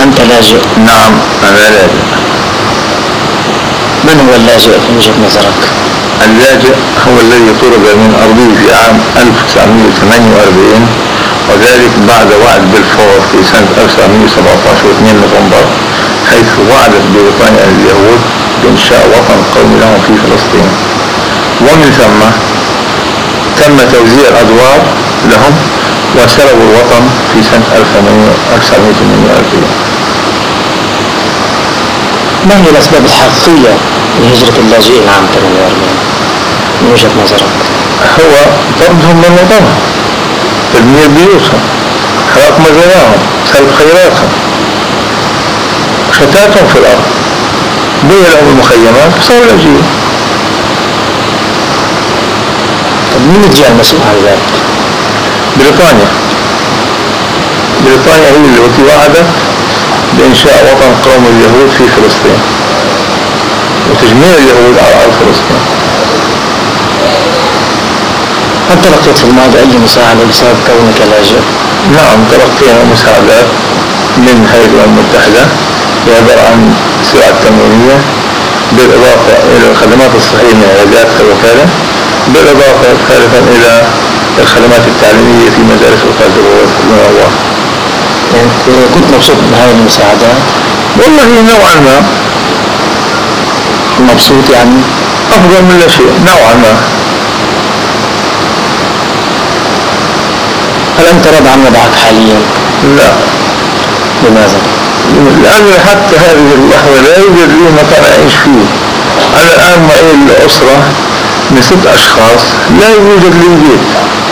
أنت لاجئ؟ نعم أنا لاجئ. من هو اللاجئ في وجهة نظرك؟ اللاجئ هو الذي طرد من أرضه في عام 1948، وذلك بعد وعد بلفور في سنة 1917 و2 نوفمبر، حيث وعدت بريطانيا اليهود بإنشاء وطن قومي لهم في فلسطين، ومن ثم تم توزيع الأدوار لهم وسلبوا الوطن في سنة 1948. ما هي الأسباب الحقيقية لهجرة اللاجئين عام 48 من وجهة نظرك؟ هو طردهم من وطنهم، تدمير بيوتهم، حرق مزارعهم، سلب خيراتهم، شتاتهم في الأرض، بني لهم المخيمات وصاروا لاجئين. طب مين الجهة المسؤول عن ذلك؟ بريطانيا هي التي وعدت بإنشاء وطن قومي لليهود في فلسطين وتجميع اليهود على أرض فلسطين. هل تلقيت في الماضي أي مساعدة بسبب كونك لاجئ؟ نعم، تلقينا مساعدات من هيئة الأمم المتحدة عبارة عن سلع تموينية، بالإضافة إلى الخدمات الصحية من عيادات الوكالة، بالإضافة ثالثا إلى الخدمات التعليمية في مدارس وكالة المنورة. كنت مبسوط بهذه المساعدات؟ والله نوعا ما مبسوط، يعني أفضل من لا شيء نوعا ما. هل أنت راضي عن وضعك حاليا؟ لا. لماذا؟ لأن حتى هذه اللحظة لا يوجد لي مكان أعيش فيه. أنا الآن معي الأسرة من 6 أشخاص، لا يوجد لي بيت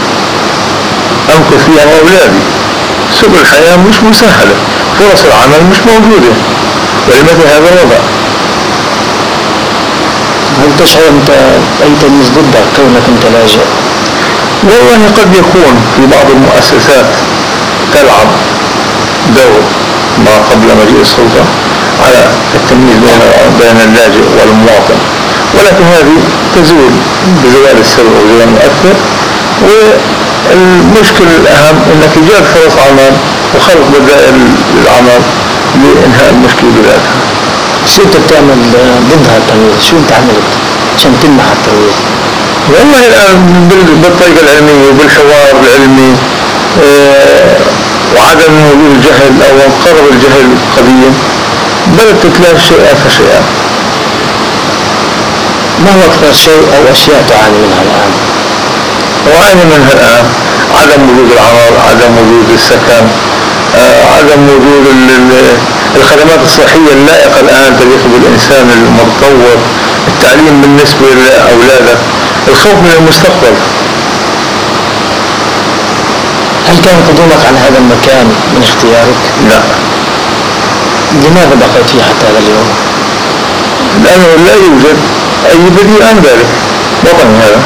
أمكث فيها أولادي، سبل الحياة مش مسهلة، فرص العمل مش موجودة، ولمثل هذا الوضع. هل تشعر أنت أي تمييز ضدك كونك أنت لاجئ؟ والله قد يكون في بعض المؤسسات تلعب دور ما قبل مجيء السلطة على التمييز بين اللاجئ والمواطن، ولكن هذه تزول بزوال السبب وزوال المؤثر. والمشكلة الأهم أنك إيجاد فرص عمل وخلق بدائل للعمل لإنهاء المشكلة بذاتها. شو أنت بتعمل ضد هذا التمييز؟ شو أنت عملت عشان تمنع التمييز؟ والله الآن بالطريقة العلمية وبالحوار العلمي وعدم وجود الجهل أو انقرض الجهل القديم بدأت تتلاشى شيئا فشيئا. ما هو أكثر شيء أو أشياء تعاني منها الآن؟ أعاني منها الآن عدم وجود العمل، عدم وجود السكن، عدم وجود الخدمات الصحية اللائقة الآن تليق بالإنسان المتطور، التعليم بالنسبة لأولادك، الخوف من المستقبل. هل كان قدومك على هذا المكان من اختيارك؟ لا. لماذا بقيت فيه حتى هذا اليوم؟ لأنه لا يوجد أي بديل عن ذلك، وطني هذا.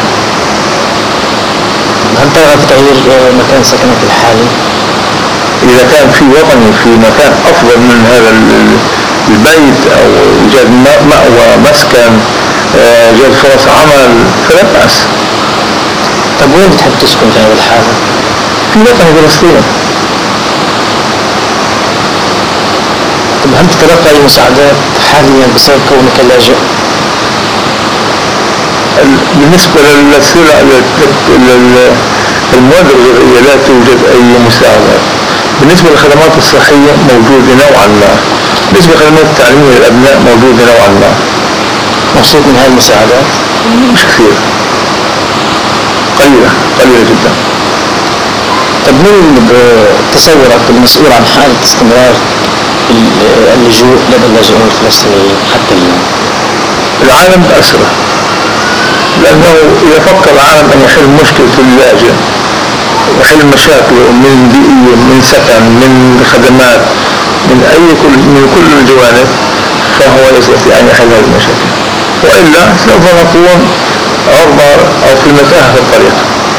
هل ترغب في تغيير مكان سكنك الحالي؟ إذا كان في وطني في مكان أفضل من هذا البيت أو إيجاد مأوى مسكن، إيجاد فرص عمل، فلا بأس. طب وين بتحب تسكن في هذه الحالة؟ في وطن فلسطين. طب هل تتلقى أي مساعدات حاليا بسبب كونك لاجئ؟ بالنسبة للسلع المواد الغذائية لا توجد أي مساعدات. بالنسبة للخدمات الصحية موجودة نوعا ما. بالنسبة للخدمات التعليمية للأبناء موجودة نوعا ما. مبسوط من هذه المساعدات؟ مش كثير، قليلة جدا. طب مين بتصورك المسؤول عن حالة استمرار اللجوء لدى اللاجئين الفلسطينيين حتى اليوم؟ العالم بأسره، لأنه إذا فكر العالم أن يحل مشكلة اللاجئ وحل مشاكله من بيئية، من سكن، من خدمات، من كل الجوانب، فهو يستطيع أن يحل هذه المشاكل، وإلا سوف نكون عرضة أو في المتاهة في الطريق.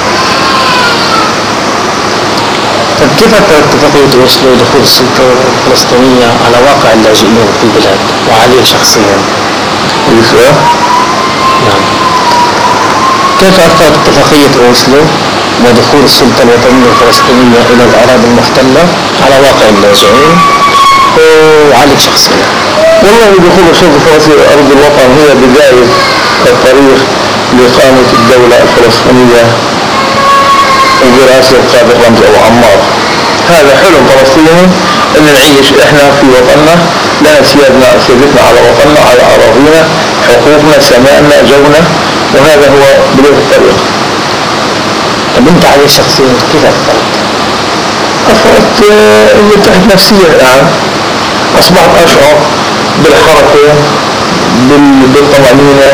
طب كيف اتفاقية أوسلو دخول السلطة الفلسطينية على واقع اللاجئين في البلاد وعليه شخصيا؟ السؤال؟ نعم. كيف أثرت اتفاقية أوسلو ودخول السلطة الوطنية الفلسطينية إلى الأراضي المحتلة على واقع اللاجئين وعليك شخصيا؟ والله دخول الشرطة الفلسطينية أرض الوطن هي بداية الطريق لإقامة الدولة الفلسطينية برئاسة القائد رمزي أبو عمار. هذا حلم فلسطيني أن نعيش إحنا في وطننا، لنا سيادتنا على وطننا، على أراضينا، حقوقنا، سماءنا، جونا، وهذا هو بداية الطريق. طب أنت عليك شخصيا كيف أثرت؟ أثرت ارتحت نفسيا، يعني أصبحت أشعر بالحركة، بالطمأنينة،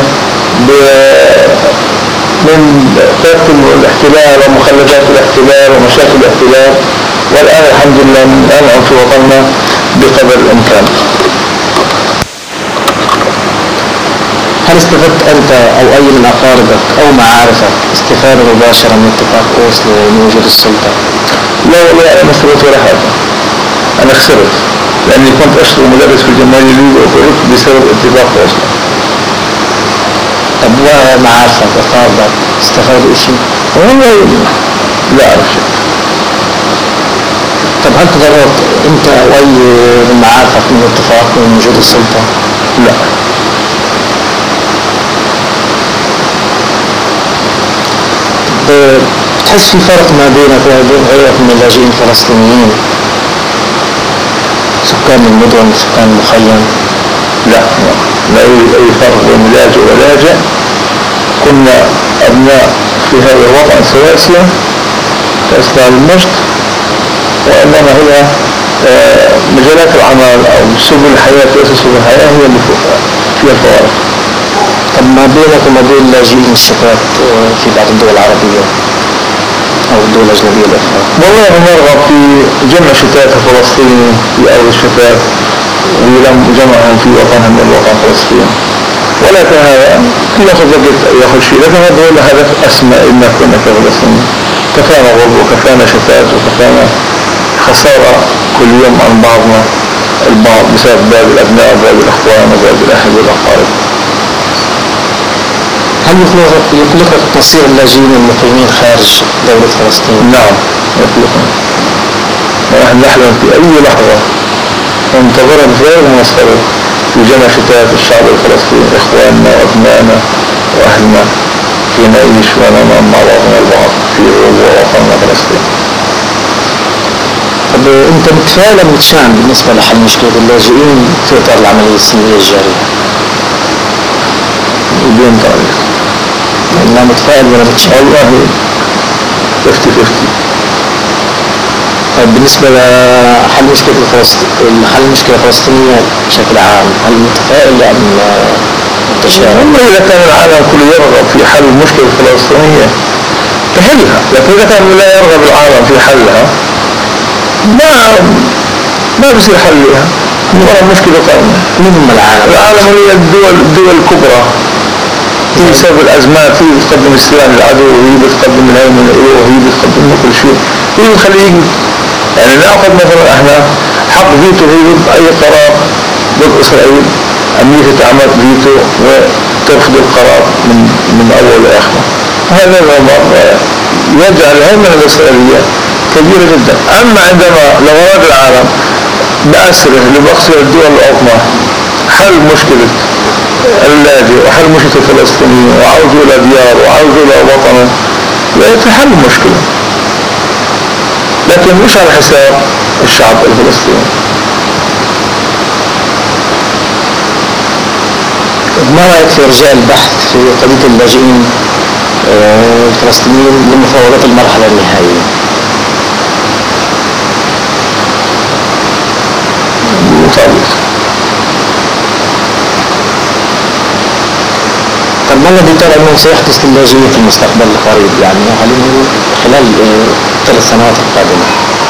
من طاقة الاحتلال ومخلفات الاحتلال ومشاكل الاحتلال، والآن الحمد لله ننعم في وطننا بقدر الإمكان. هل استفدت أنت أو أي من أقاربك أو معارفك استفادة مباشرة من اتفاق أوسلو ومن وجود السلطة؟ لا والله أنا ما استفدت ولا حاجة، أنا خسرت لأني كنت أشتغل مدرس في الجمهورية الليبية وخرجت بسبب اتفاق أوسلو. طب ومعارفك أقاربك استفادوا شيء؟ والله لا أعرف شيء. طب هل تضررت أنت أو أي من معارفك من اتفاق ومن وجود السلطة؟ لا. بتحس في فرق ما بينك وبين غيرك من اللاجئين الفلسطينيين، سكان المدن سكان المخيم؟ لا يوجد أي فرق بين لاجئ ولاجئ، كنا أبناء في هذا الوطن سواسية كأسماء المجد، وإنما هي مجالات العمل أو سبل الحياة سبل الحياة هي اللي فيها الفوارق. طب ما بينك وما بين اللاجئين الشتات في بعض الدول العربية أو الدول الأجنبية الأخرى؟ والله نرغب في جمع شتات فلسطين في أرض الشتات وجمعهم في وطنهم من وطن فلسطين، ولكن هذا يأخذ وقت يأخذ شيء، لكن هذا هو الهدف أسمى إما كنا كفلسطين. كفانا غرب وكفانا شتات وكفانا خسارة كل يوم عن بعضنا البعض بسبب باب الأبناء وباب الأخوان وباب الأهل والأقارب. هل يقلقك تصير اللاجئين المقيمين خارج دولة فلسطين؟ نعم يقلقنا، ونحن نحلم في أي لحظة وننتظرها بفارغ الصبر في جمع شتات الشعب الفلسطيني، إخواننا وأبنائنا وأهلنا في نعيش وننام مع بعضنا البعض في وطننا فلسطين. طب أنت متفائل أم متشائم بالنسبة لحل مشكلة اللاجئين في إطار العملية السلمية الجارية؟ بدون تعريف. لا متفائل ولا متشائم؟ والله 50-50. طيب بالنسبة لحل مشكلة حل المشكلة الفلسطينية بشكل عام، هل متفائل أم متشائم؟ والله إذا كان العالم كله يرغب في حل المشكلة الفلسطينية تحلها، لكن إذا كان لا يرغب العالم في حلها ما بصير حلها، هي مشكلة قائمة. من هم العالم؟ العالم هي الدول الكبرى، هي بسبب الأزمات، هي بتقدم السلاح للعدو، وهي بتقدم الهيمنة له، وهي بتقدم له كل شيء، هي بتخليه يجي. يعني نأخذ مثلا احنا حق فيتو هي أي قرار ضد إسرائيل، أمريكا تعمل فيتو وترفض القرار من أول لآخره. هذا الأمر يجعل الهيمنة الإسرائيلية كبيرة جدا. أما عندما لغرات العالم بأسره لبقصر الدول العظمى حل مشكلة اللاجئ وحل مشكلة الفلسطينيين وعودوا إلى ديار وعودوا إلى وطنه، يتحل المشكلة، لكن مش على حساب الشعب الفلسطيني. ما رأيك في رجال البحث في قضية اللاجئين الفلسطينيين لمفاوضات المرحلة النهائية؟ مطابق. طب ما الذي ترى أنه سيحدث للاجئين في المستقبل القريب، يعني خلال 3 سنوات القادمة؟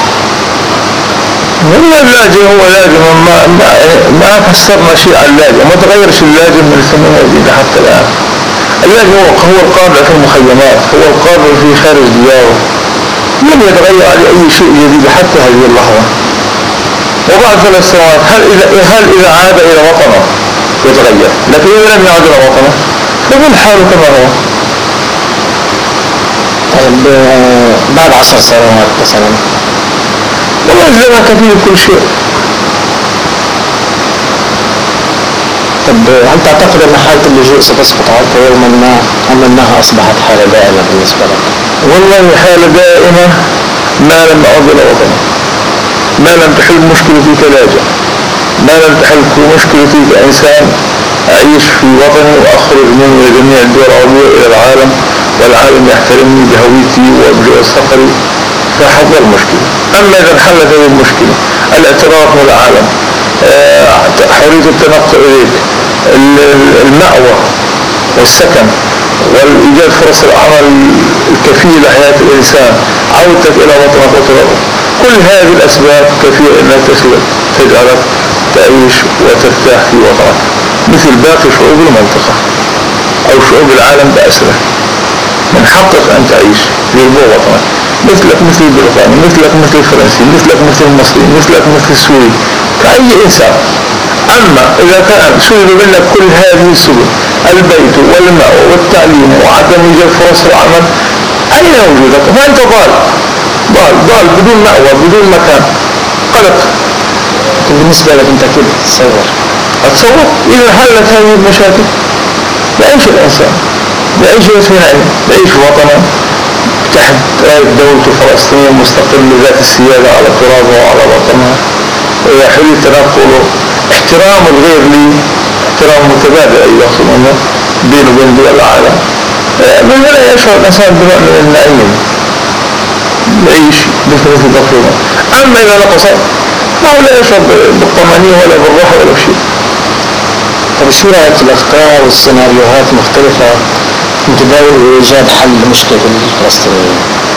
والله اللاجئ هو لاجئ، ما فسرنا شيء عن اللاجئ، ما تغيرش اللاجئ من السنة الجديدة حتى الآن. اللاجئ هو القابل في المخيمات، هو القابل في خارج دياره، لم يتغير عليه أي شيء جديد حتى هذه اللحظة. وبعد 3 سنوات هل إذا عاد إلى وطنه يتغير، لكن إذا لم يعد إلى وطنه فمن حاله كما هو. طيب بعد 10 سنوات مثلا؟ والله الزمن كثير كل شيء، طب هل تعتقد أن حالة اللجوء ستسقط عنك يوما ما أم أنها أصبحت حالة دائمة بالنسبة لك؟ والله حالة دائمة ما لم أعد إلى وطني، ما لم تحل مشكلتي كلاجئ، ما لم تحل مشكلتي كإنسان أعيش في وطني وأخرج منه لجميع الدول العربية إلى العالم، والعالم يحترمني بهويتي وبجواز سفري، فحظر مشكلة. أما إذا انحلت هذه المشكلة، الاعتراف من العالم، حرية التنقل إليك، المأوى والسكن والإيجاد فرص العمل الكفيلة لحياة الإنسان، عودتك إلى وطنك وترابك، كل هذه الأسباب كفيلة أنها تجعلك تعيش وترتاح في وطنك مثل باقي شعوب المنطقة أو شعوب العالم بأسره. من حقك أن تعيش في وطنك مثلك مثل البريطاني، مثلك مثل الفرنسي، مثلك مثل المصري، مثلك مثل السوري، كأي إنسان. أما إذا كان سلب منك كل هذه السبل، البيت والماء والتعليم وعدم وجود فرص العمل، أين وجودك؟ فأنت ضال بدون مأوى بدون مكان، قلق. بالنسبة لك أنت كيف أتصور إذا حلت هذه المشاكل يعيش الإنسان، يعيش اثنين، يعيش وطنا تحت دولة فلسطين مستقلة ذات السيادة على ترابها وعلى وطنها، ويحري تنقله، احترام الغير لي، احترام متبادل أي يحصل منه بينه وبين دول العالم، من هنا يشعر الإنسان بنوع من النعيم، يعيش مثل بقيمة. أما إذا نقص فهو لا يشعر بالطمأنينة ولا بالراحة ولا بشيء. طب شو رأيك في الأفكار والسيناريوهات مختلفة متداولة لإيجاد حل لمشكلة الفلسطينيين؟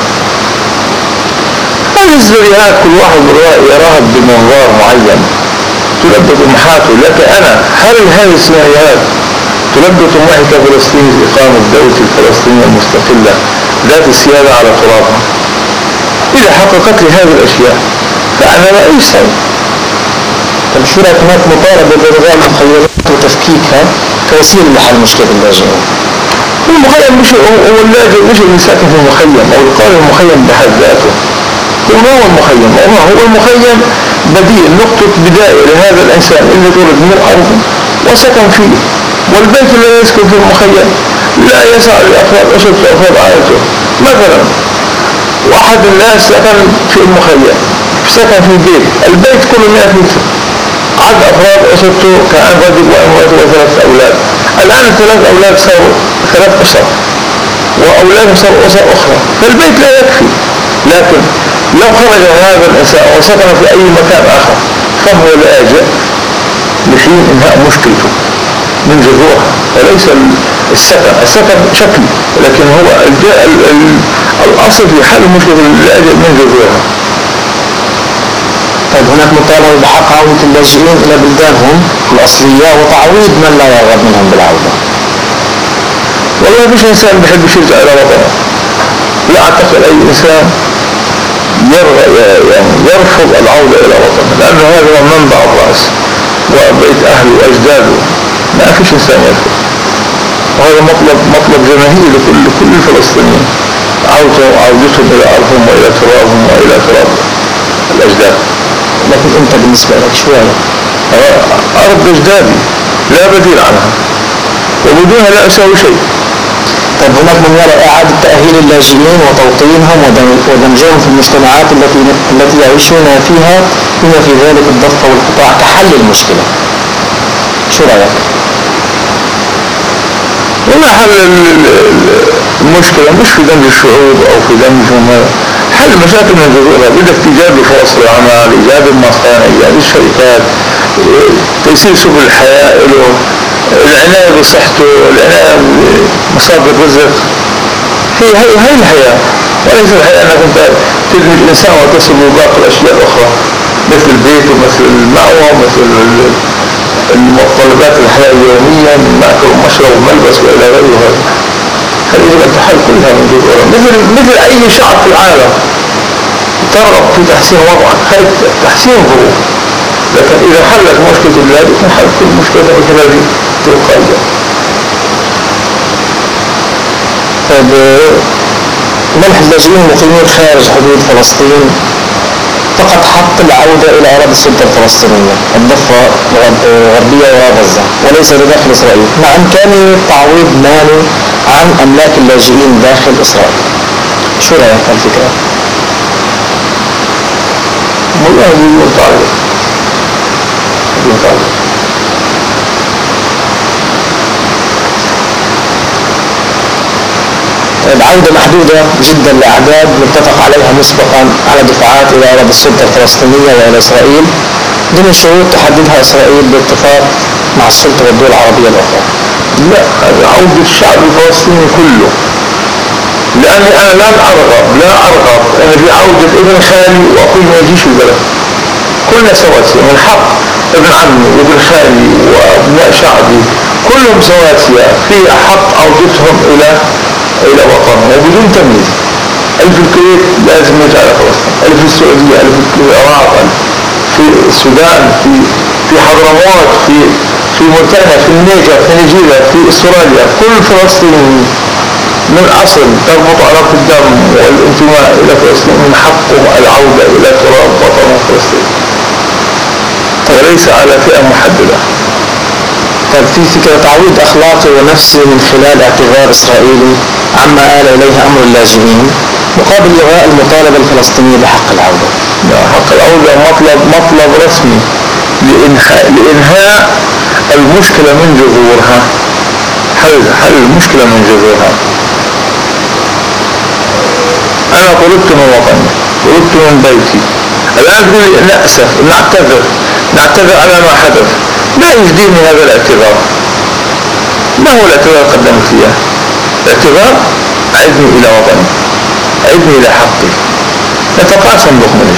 هذه السيناريوهات كل واحد يراها بمنظار معين تلبي طموحاته، لكن أنا هل هذه السيناريوهات تلبي طموحي كفلسطيني بإقامة دولة الفلسطينية المستقلة ذات السيادة على ترابها؟ إذا حققت لي هذه الأشياء فأنا لا أستوعب. طب شو رأيك هناك مطالبة بإلغاء المخيمات وتفكيكها كوسيلة لحل مشكلة اللاجئين؟ المخيم مش هو اللاجئ، مش اللي ساكن في المخيم أو يقال المخيم بحد ذاته. ما هو المخيم؟ هو المخيم بديل، نقطة بداية لهذا الإنسان اللي ولد من الأرض وسكن فيه، والبيت الذي يسكن في المخيم لا يسع لأفراد أسرة وأفراد عائلته. مثلا واحد الناس سكن في المخيم، سكن في البيت كله 100 متر، عدد أفراد أسرته كان رجل وامرأته وثلاث أولاد، الآن الثلاث أولاد صاروا 3 أسر وأولادهم صاروا أسر أخرى، فالبيت لا يكفي. لكن لو خرج هذا الإنسان وسكن في أي مكان آخر فهو لاجئ لحين إنهاء مشكلته من جذورها، وليس السكن شكلي، لكن هو الأصل في حل مشكلة اللاجئ من جذورها. طيب هناك مطالبة بحق عودة اللاجئين إلى بلدانهم الأصلية وتعويض من لا يرغب منهم بالعودة. والله مش إنسان بحب يرجع إلى وطنه، لا أعتقد أي إنسان يرفض العودة إلى وطنه، لأنه هذا هو منبع الرأس وبيت أهله وأجداده، ما فيش إنسان يرفض. وهذا مطلب جماهيري لكل الفلسطينيين، عودتهم إلى أرضهم وإلى ترابهم وإلى تراب الأجداد. لكن أنت بالنسبة لك شو رأيك؟ أرض أجدادي لا بديل عنها، وبدونها لا أسوي شيء. طيب هناك من يرى إعادة تأهيل اللاجئين وتوطينهم ودمجهم في المجتمعات التي يعيشون فيها بما في ذلك الضفة والقطاع كحل المشكلة، شو رأيك؟ والله حل المشكلة مش في دمج الشعوب أو في دمجهم، حل مشاكل من جذورها، بدك إيجاد فرص العمل، إيجاد المصانع، إيجاد الشركات، تيسير سبل الحياة له، العناية بصحته، العناية بمصادر الرزق. هي الحياة، وليس الحياة أنك أنت تدمج الإنسان وتصل باقي الأشياء الأخرى مثل البيت ومثل المأوى ومثل المتطلبات الحياة اليومية من مأكل ومشرب وملبس وإلى غيرها. هل يجب أن تحل كلها من جذورها مثل أي شعب في العالم ترغب في تحسين وضعك، هذا تحسين ظروف. لكن إذا حلت مشكلة البلاد حل كل مشكلة مثل هذه تلقائية. طيب منح اللاجئين المقيمين خارج حدود فلسطين فقط حق العودة إلى أراضي السلطة الفلسطينية الضفة الغربية وغزة وليس لداخل إسرائيل، مع إمكانه تعويض مالي عن أملاك اللاجئين داخل إسرائيل. شو رأيك في الفكرة؟ والله بالمطالب عودة محدودة جدا لأعداد متفق عليها مسبقا على دفعات إلى أراضي السلطة الفلسطينية وإلى إسرائيل ضمن شروط تحددها إسرائيل باتفاق مع السلطة والدول العربية الأخرى. لا، هذا عودة الشعب الفلسطيني كله، لأني أنا لا أرغب أنا في عودة ابن خالي وأقول ما يجيش البلد. كلنا سواسية، من حق ابن عمي وابن خالي وابناء شعبي كلهم سواسية في حق عودتهم إلى وطنهم وبدون تمييز. اللي في الكويت لازم يرجع إلى فلسطين، اللي في السعودية، اللي في العراق، في السودان، في حضرموت، في موريتانيا، في النيجر، في نيجيريا، في استراليا، كل فلسطيني من أصل تربط علاقة الدم والانتماء إلى فلسطين من حقه العودة إلى تراب وطنه فلسطين، وليس على فئة محددة. طيب في فكرة تعويض أخلاقي ونفسي من خلال اعتذار إسرائيلي عما آل إليه أمر اللاجئين مقابل إلغاء المطالبة الفلسطينية بحق العودة. لا، حق العودة مطلب رسمي لإنهاء المشكلة من جذورها، حل المشكلة من جذورها. أنا طلبت من وطني، طلبت من بيتي، الآن تقول لي نأسف، نعتذر على ما حدث. لا يجديني هذا الاعتذار. ما هو الاعتذار قدمت إياه؟ الاعتذار عدني إلى وطني، عدني إلى حقي، نتقاسم بخمنش.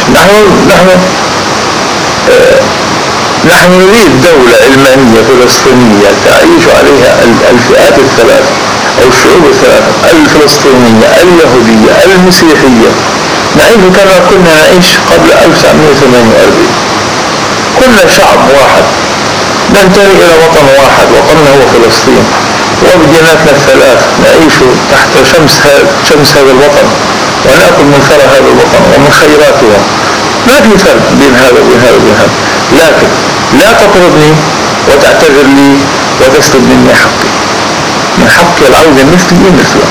نحن نريد دولة علمانية فلسطينية تعيش عليها الفئات الثلاث أو الشعوب الثلاثة، الفلسطينية، اليهودية، المسيحية، نعيش كما كنا نعيش قبل 1948. كنا شعب واحد ننتمي إلى وطن واحد، وطننا هو فلسطين، وبديناتنا الثلاث نعيش تحت شمس هذا الوطن ونأكل من ثرى هذا الوطن ومن خيراتها. ما في فرق بين هذا وبين هذا وبين هذا، لكن لا تطردني وتعتذر لي وتسلب مني حقي. من حقي العودة مثلي مثله.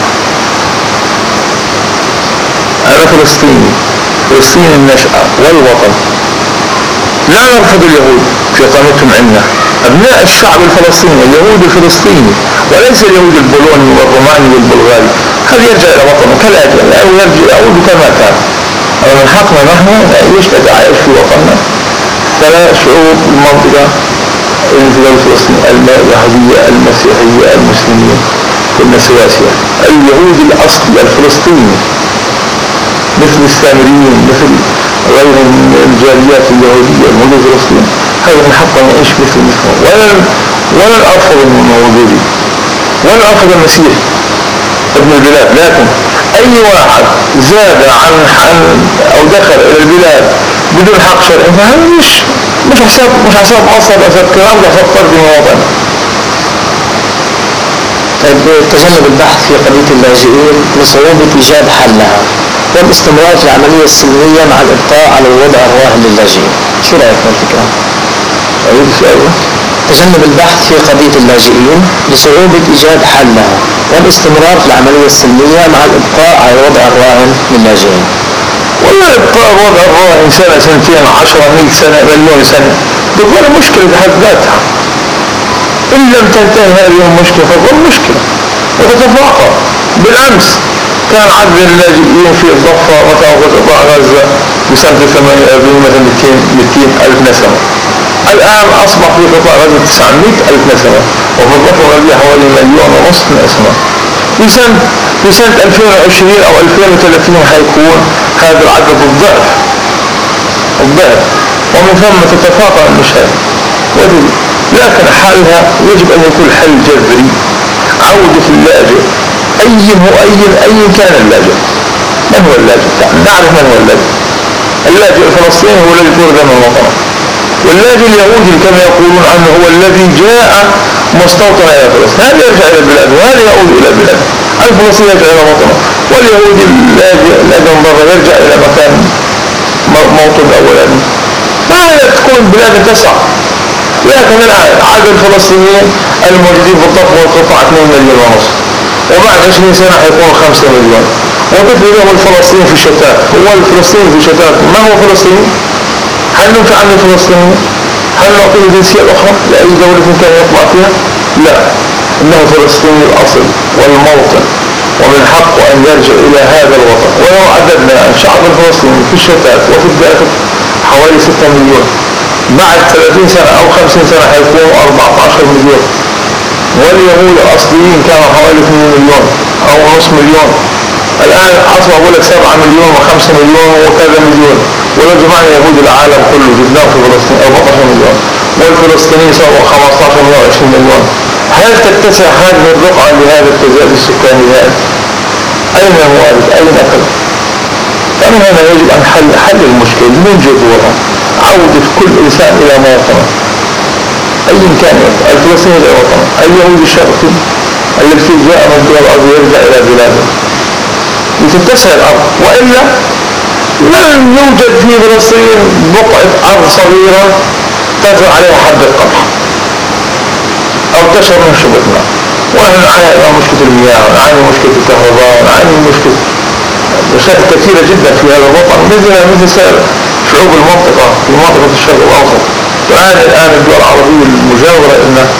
أنا فلسطيني النشأة والوطن. لا نرفض اليهود في إقامتهم عندنا، أبناء الشعب الفلسطيني اليهود الفلسطيني، وليس اليهود البولوني والروماني والبلغاري. هذا يرجع إلى وطنه كالآتي، أو يعود كما كان. من حقنا نحن نعيش نتعايش في وطننا ثلاث شعوب المنطقة، الانتقال الفلسطيني، اليهودية، المسيحية، المسلمين، كلنا سواسية. اليهود الأصلي الفلسطيني مثل السامريين، مثل غيرهم من الجاليات اليهودية الموجودة في فلسطين، هذا من حقنا نعيش مثلهم، ولا أرفض من موجودي، ولا أرفض المسيح ابن البلاد. لكن أي واحد زاد عن أو دخل إلى البلاد بدون حق شرعي فهذا مش حساب مصر، حساب كلام، حساب طرد من وطن. طيب تجنب البحث في قضية اللاجئين لصعوبة إيجاد حلها والاستمرار في العملية السلمية مع الإبقاء على الوضع الراهن للاجئين. شو رأيك في الفكرة؟ تجنب البحث في قضية اللاجئين لصعوبة إيجاد حلها والاستمرار في العملية السلمية مع الإبقاء على الوضع الراهن للاجئين. والله إبقاء الوضع الراهن سنة، سنتين، 10، 100 سنة، مليون سنة تظل مشكلة بحد ذاتها. إن لم تنتهي هذه المشكلة فظل مشكلة وتتفاقم. بالأمس كان عدد اللاجئين في الضفة وقطاع غزة بسنة 48 مثلا 200 ألف نسمة. الآن أصبح في قطاع غزة 900 ألف نسمة، وفي الضفة الغربية حوالي 1.5 مليون نسمة. في سنة 2020 أو 2030 حيكون هذا العدد الضعف، ومن ثم تتفاقم المشهد. لكن حالها يجب أن يكون حل جذري. عودة اللاجئ أي كان اللاجئ. من هو اللاجئ؟ نعرف من هو اللاجئ. اللاجئ الفلسطيني هو الذي طرد من وطنه، واللاجئ اليهودي كما يقولون عنه هو الذي جاء مستوطنا إلى فلسطين، هذا يرجع إلى البلاد وهذا يعود إلى البلاد. الفلسطيني يرجع إلى وطنه، واليهودي اللاجئ من برا يرجع إلى مكان موطن أولاني، ما تكون بلاد تسع. لكن الآن عدد الفلسطينيين الموجودين في الضفة والقطاع 2 مليون ونص، وبعد 20 سنة حيكون 5 مليون، وضيف لهم الفلسطيني في شتات. هو الفلسطيني في شتات ما هو فلسطيني؟ هل ندفع عن الفلسطيني؟ هل نعطيه جنسية أخرى لأي دولة كان يطلع فيها؟ لا، إنه فلسطيني الأصل والموطن، ومن حقه أن يرجع إلى هذا الوطن. ولو عددنا الشعب الفلسطيني في الشتات وفي الداخل حوالي 6 مليون، بعد 30 سنة أو 50 سنة حيكونوا 14 مليون، واليهود الأصليين كانوا حوالي 2 مليون أو نص مليون. الآن أصبح أقول لك 7 مليون و5 مليون وكذا مليون، ولو جمعنا يهود العالم كله جبناه في فلسطين 14 مليون، والفلسطينيين صاروا 15 مليون 20 مليون. هل تتسع هذه الرقعة لهذا التزايد السكاني هذا؟ أين الموارد؟ أين أكل؟ فمن هنا يجب أن حل المشكلة من جذورها، عودة كل إنسان إلى موطنه أي كان، الفلسطيني إلى وطنه، اليهودي الشرقي الذي جاء من دول الأرض يرجع إلى بلاده لتتسع الأرض. وإلا لن يوجد في فلسطين بقعة أرض صغيرة تزرع عليها حب القمح أو تشرب من شبكنا. ونحن نعاني مشكلة المياه، ونعاني مشكلة الكهرباء، ونعاني مشكلة مشاكل كثيرة جدا في هذا الوطن مثل سائر شعوب المنطقة في منطقة الشرق الأوسط. تعاني الآن الدول العربية المجاورة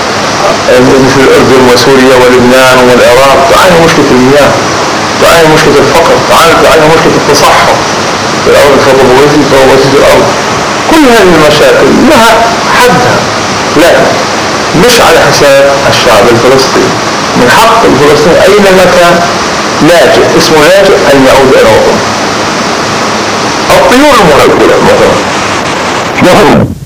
مثل الأردن وسوريا ولبنان والعراق تعاني مشكلة المياه، تعاني مشكلة الفقر، تعاني مشكلة التصحر في الأرض وتطوير الأرض. كل هذه المشاكل لها حدها، لكن مش على حساب الشعب الفلسطيني. من حق الفلسطيني أينما كان لاجئ، اسمه لاجئ، أن يعود إلى وطنه. الطيور المهاجرة مثلا